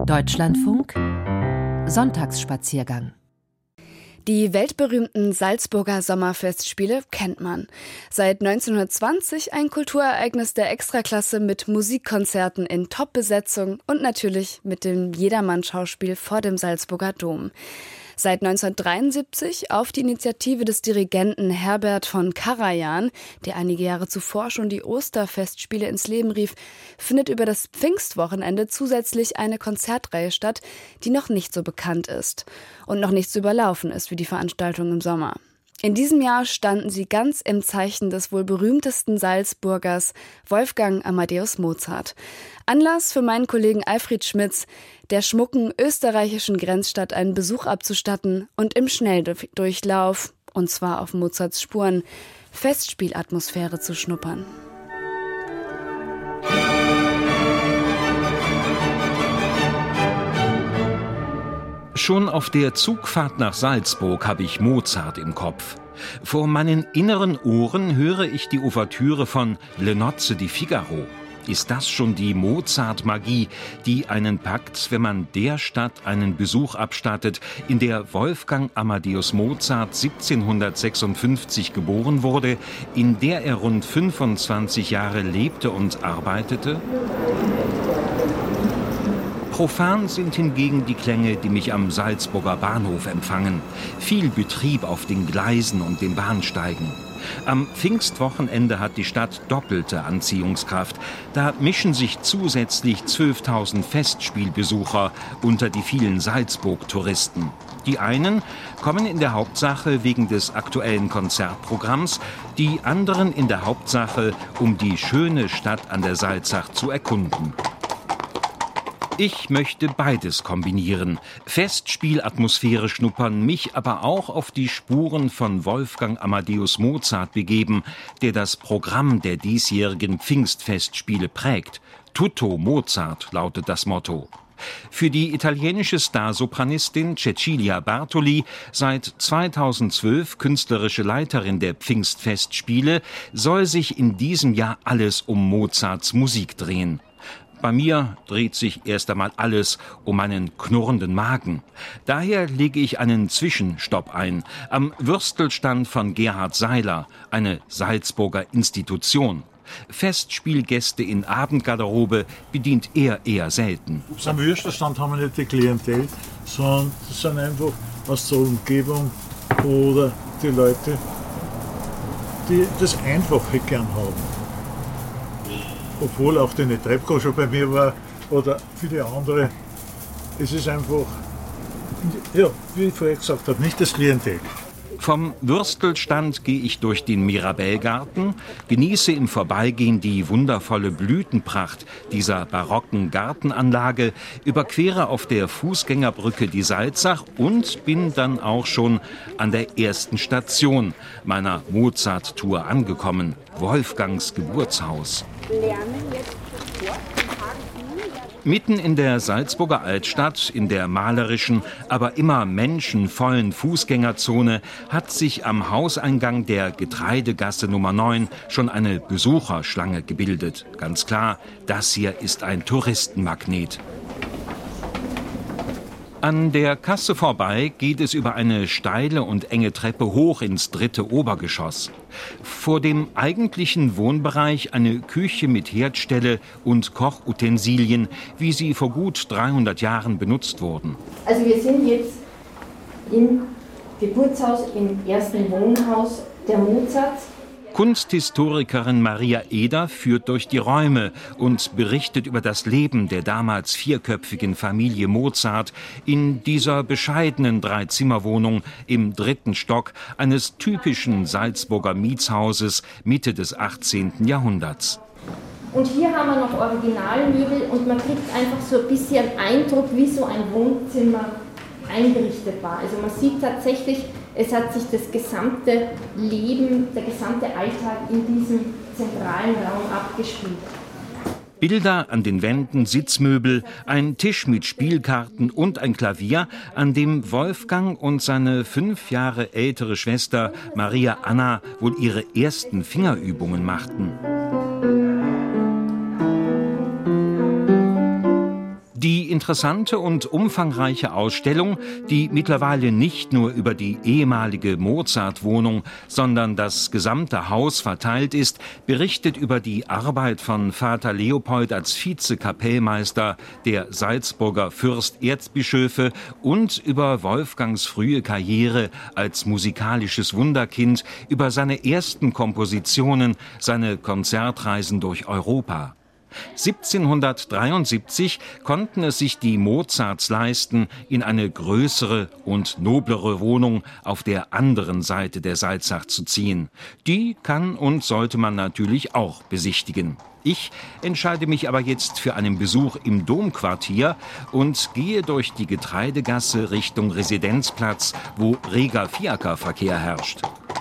Deutschlandfunk Sonntagsspaziergang. Die weltberühmten Salzburger Sommerfestspiele kennt man. Seit 1920 ein Kulturereignis der Extraklasse mit Musikkonzerten in Top-Besetzung und natürlich mit dem Jedermann-Schauspiel vor dem Salzburger Dom. Seit 1973 auf die Initiative des Dirigenten Herbert von Karajan, der einige Jahre zuvor schon die Osterfestspiele ins Leben rief, findet über das Pfingstwochenende zusätzlich eine Konzertreihe statt, die noch nicht so bekannt ist und noch nicht so überlaufen ist wie die Veranstaltung im Sommer. In diesem Jahr standen sie ganz im Zeichen des wohl berühmtesten Salzburgers, Wolfgang Amadeus Mozart. Anlass für meinen Kollegen Alfred Schmitz, der schmucken österreichischen Grenzstadt einen Besuch abzustatten und im Schnelldurchlauf, und zwar auf Mozarts Spuren, Festspielatmosphäre zu schnuppern. Schon auf der Zugfahrt nach Salzburg habe ich Mozart im Kopf. Vor meinen inneren Ohren höre ich die Ouvertüre von Le Nozze di Figaro. Ist das schon die Mozart-Magie, die einen packt, wenn man der Stadt einen Besuch abstattet, in der Wolfgang Amadeus Mozart 1756 geboren wurde, in der er rund 25 Jahre lebte und arbeitete? Profan sind hingegen die Klänge, die mich am Salzburger Bahnhof empfangen. Viel Betrieb auf den Gleisen und den Bahnsteigen. Am Pfingstwochenende hat die Stadt doppelte Anziehungskraft. Da mischen sich zusätzlich 12.000 Festspielbesucher unter die vielen Salzburg-Touristen. Die einen kommen in der Hauptsache wegen des aktuellen Konzertprogramms, die anderen in der Hauptsache, um die schöne Stadt an der Salzach zu erkunden. Ich möchte beides kombinieren, Festspielatmosphäre schnuppern, mich aber auch auf die Spuren von Wolfgang Amadeus Mozart begeben, der das Programm der diesjährigen Pfingstfestspiele prägt. Tutto Mozart lautet das Motto. Für die italienische Starsopranistin Cecilia Bartoli, seit 2012 künstlerische Leiterin der Pfingstfestspiele, soll sich in diesem Jahr alles um Mozarts Musik drehen. Bei mir dreht sich erst einmal alles um meinen knurrenden Magen. Daher lege ich einen Zwischenstopp ein am Würstelstand von Gerhard Seiler, eine Salzburger Institution. Festspielgäste in Abendgarderobe bedient er eher selten. Am Würstelstand haben wir nicht die Klientel, sondern das sind einfach aus der Umgebung oder die Leute, die das Einfache gern haben. Obwohl auch der Netrebko schon bei mir war oder viele andere. Es ist einfach, ja, wie ich vorher gesagt habe, nicht das Klientel. Vom Würstelstand gehe ich durch den Mirabellgarten, genieße im Vorbeigehen die wundervolle Blütenpracht dieser barocken Gartenanlage, überquere auf der Fußgängerbrücke die Salzach und bin dann auch schon an der ersten Station meiner Mozart-Tour angekommen, Wolfgangs Geburtshaus. Mitten in der Salzburger Altstadt, in der malerischen, aber immer menschenvollen Fußgängerzone, hat sich am Hauseingang der Getreidegasse Nummer 9 schon eine Besucherschlange gebildet. Ganz klar, das hier ist ein Touristenmagnet. An der Kasse vorbei geht es über eine steile und enge Treppe hoch ins 3. Obergeschoss. Vor dem eigentlichen Wohnbereich eine Küche mit Herdstelle und Kochutensilien, wie sie vor gut 300 Jahren benutzt wurden. Also wir sind jetzt im Geburtshaus, im ersten Wohnhaus der Mozarts. Kunsthistorikerin Maria Eder führt durch die Räume und berichtet über das Leben der damals vierköpfigen Familie Mozart in dieser bescheidenen Dreizimmerwohnung im 3. Stock eines typischen Salzburger Mietshauses Mitte des 18. Jahrhunderts. Und hier haben wir noch Originalmöbel und man kriegt einfach so ein bisschen Eindruck, wie so ein Wohnzimmer eingerichtet war. Also man sieht tatsächlich, es hat sich das gesamte Leben, der gesamte Alltag in diesem zentralen Raum abgespielt. Bilder an den Wänden, Sitzmöbel, ein Tisch mit Spielkarten und ein Klavier, an dem Wolfgang und seine 5 Jahre ältere Schwester Maria Anna wohl ihre ersten Fingerübungen machten. Die interessante und umfangreiche Ausstellung, die mittlerweile nicht nur über die ehemalige Mozart-Wohnung, sondern das gesamte Haus verteilt ist, berichtet über die Arbeit von Vater Leopold als Vizekapellmeister der Salzburger Fürsterzbischöfe und über Wolfgangs frühe Karriere als musikalisches Wunderkind, über seine ersten Kompositionen, seine Konzertreisen durch Europa. 1773 konnten es sich die Mozarts leisten, in eine größere und noblere Wohnung auf der anderen Seite der Salzach zu ziehen. Die kann und sollte man natürlich auch besichtigen. Ich entscheide mich aber jetzt für einen Besuch im Domquartier und gehe durch die Getreidegasse Richtung Residenzplatz, wo reger Fiakerverkehr herrscht.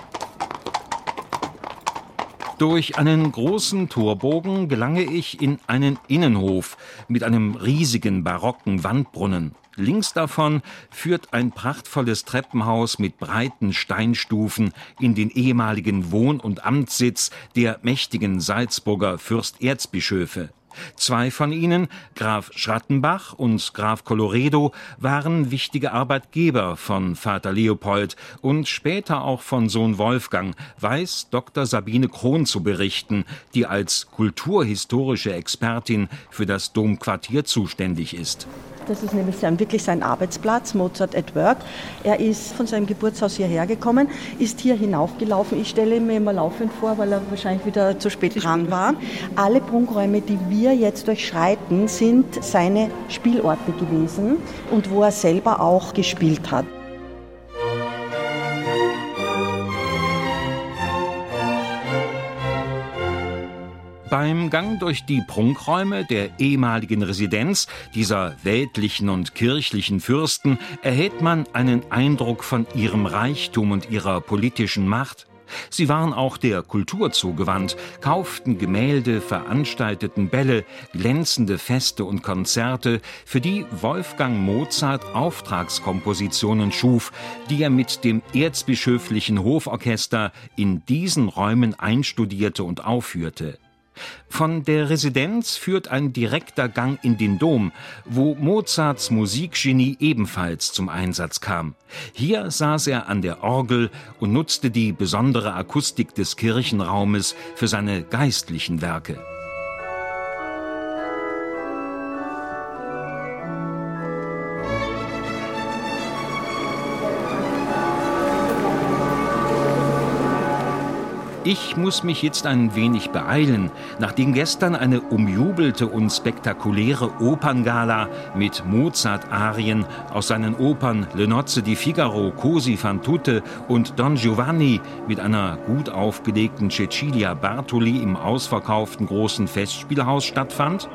Durch einen großen Torbogen gelange ich in einen Innenhof mit einem riesigen barocken Wandbrunnen. Links davon führt ein prachtvolles Treppenhaus mit breiten Steinstufen in den ehemaligen Wohn- und Amtssitz der mächtigen Salzburger Fürsterzbischöfe. 2 von ihnen, Graf Schrattenbach und Graf Colloredo, waren wichtige Arbeitgeber von Vater Leopold und später auch von Sohn Wolfgang, weiß Dr. Sabine Krohn zu berichten, die als kulturhistorische Expertin für das Domquartier zuständig ist. Das ist nämlich wirklich sein Arbeitsplatz, Mozart at Work. Er ist von seinem Geburtshaus hierher gekommen, ist hier hinaufgelaufen. Ich stelle mir immer laufend vor, weil er wahrscheinlich wieder zu spät dran war. Alle Prunkräume, die wir jetzt durchschreiten, sind seine Spielorte gewesen und wo er selber auch gespielt hat. Beim Gang durch die Prunkräume der ehemaligen Residenz dieser weltlichen und kirchlichen Fürsten erhält man einen Eindruck von ihrem Reichtum und ihrer politischen Macht. Sie waren auch der Kultur zugewandt, kauften Gemälde, veranstalteten Bälle, glänzende Feste und Konzerte, für die Wolfgang Mozart Auftragskompositionen schuf, die er mit dem erzbischöflichen Hoforchester in diesen Räumen einstudierte und aufführte. Von der Residenz führt ein direkter Gang in den Dom, wo Mozarts Musikgenie ebenfalls zum Einsatz kam. Hier saß er an der Orgel und nutzte die besondere Akustik des Kirchenraumes für seine geistlichen Werke. Ich muss mich jetzt ein wenig beeilen, nachdem gestern eine umjubelte und spektakuläre Operngala mit Mozart-Arien aus seinen Opern Le Nozze di Figaro, Così fan tutte und Don Giovanni mit einer gut aufgelegten Cecilia Bartoli im ausverkauften großen Festspielhaus stattfand,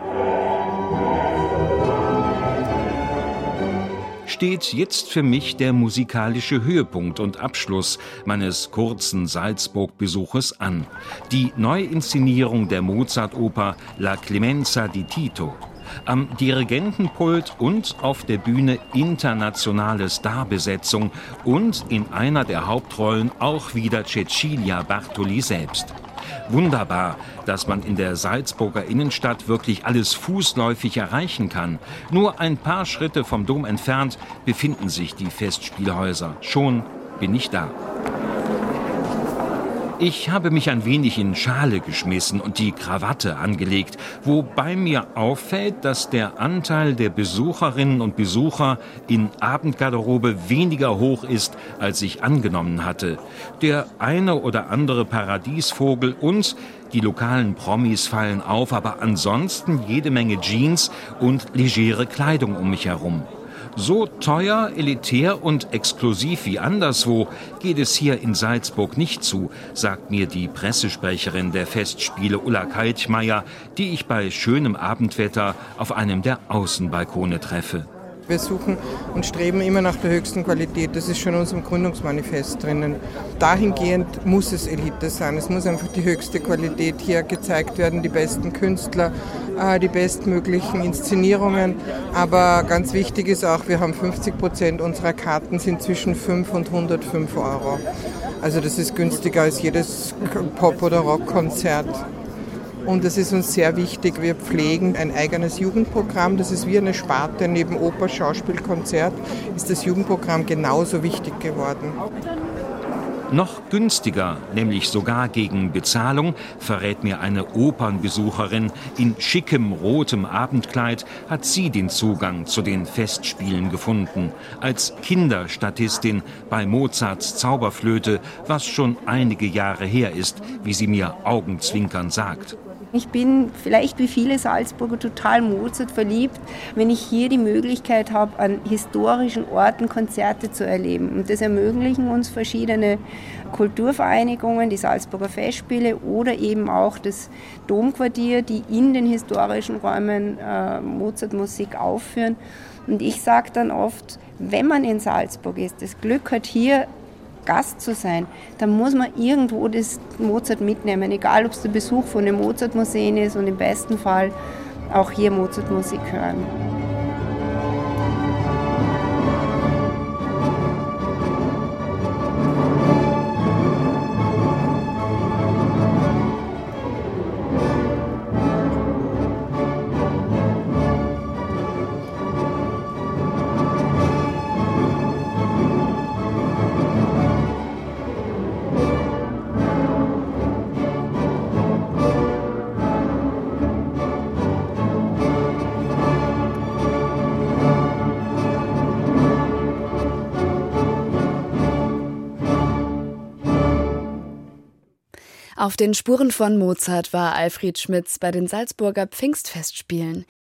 steht jetzt für mich der musikalische Höhepunkt und Abschluss meines kurzen Salzburg-Besuches an. Die Neuinszenierung der Mozart-Oper La Clemenza di Tito. Am Dirigentenpult und auf der Bühne internationale Starbesetzung und in einer der Hauptrollen auch wieder Cecilia Bartoli selbst. Wunderbar, dass man in der Salzburger Innenstadt wirklich alles fußläufig erreichen kann. Nur ein paar Schritte vom Dom entfernt befinden sich die Festspielhäuser. Schon bin ich da. Ich habe mich ein wenig in Schale geschmissen und die Krawatte angelegt, wobei mir auffällt, dass der Anteil der Besucherinnen und Besucher in Abendgarderobe weniger hoch ist, als ich angenommen hatte. Der eine oder andere Paradiesvogel und die lokalen Promis fallen auf, aber ansonsten jede Menge Jeans und legere Kleidung um mich herum. So teuer, elitär und exklusiv wie anderswo geht es hier in Salzburg nicht zu, sagt mir die Pressesprecherin der Festspiele Ulla Kaltmeier, die ich bei schönem Abendwetter auf einem der Außenbalkone treffe. Wir suchen und streben immer nach der höchsten Qualität. Das ist schon in unserem Gründungsmanifest drinnen. Dahingehend muss es Elite sein. Es muss einfach die höchste Qualität hier gezeigt werden, die besten Künstler, die bestmöglichen Inszenierungen. Aber ganz wichtig ist auch, wir haben 50% unserer Karten sind zwischen 5 und 105 €. Also das ist günstiger als jedes Pop- oder Rockkonzert. Und das ist uns sehr wichtig. Wir pflegen ein eigenes Jugendprogramm. Das ist wie eine Sparte neben Oper, Schauspiel, Konzert. Ist das Jugendprogramm genauso wichtig geworden. Noch günstiger, nämlich sogar gegen Bezahlung, verrät mir eine Opernbesucherin. In schickem rotem Abendkleid hat sie den Zugang zu den Festspielen gefunden. Als Kinderstatistin bei Mozarts Zauberflöte, was schon einige Jahre her ist, wie sie mir augenzwinkernd sagt. Ich bin vielleicht wie viele Salzburger total Mozart verliebt, wenn ich hier die Möglichkeit habe, an historischen Orten Konzerte zu erleben. Und das ermöglichen uns verschiedene Kulturvereinigungen, die Salzburger Festspiele oder eben auch das Domquartier, die in den historischen Räumen Mozartmusik aufführen. Und ich sage dann oft, wenn man in Salzburg ist, das Glück hat, hier Gast zu sein, dann muss man irgendwo das Mozart mitnehmen, egal ob es der Besuch von den Mozartmuseen ist und im besten Fall auch hier Mozartmusik hören. Auf den Spuren von Mozart war Alfred Schmitz bei den Salzburger Pfingstfestspielen.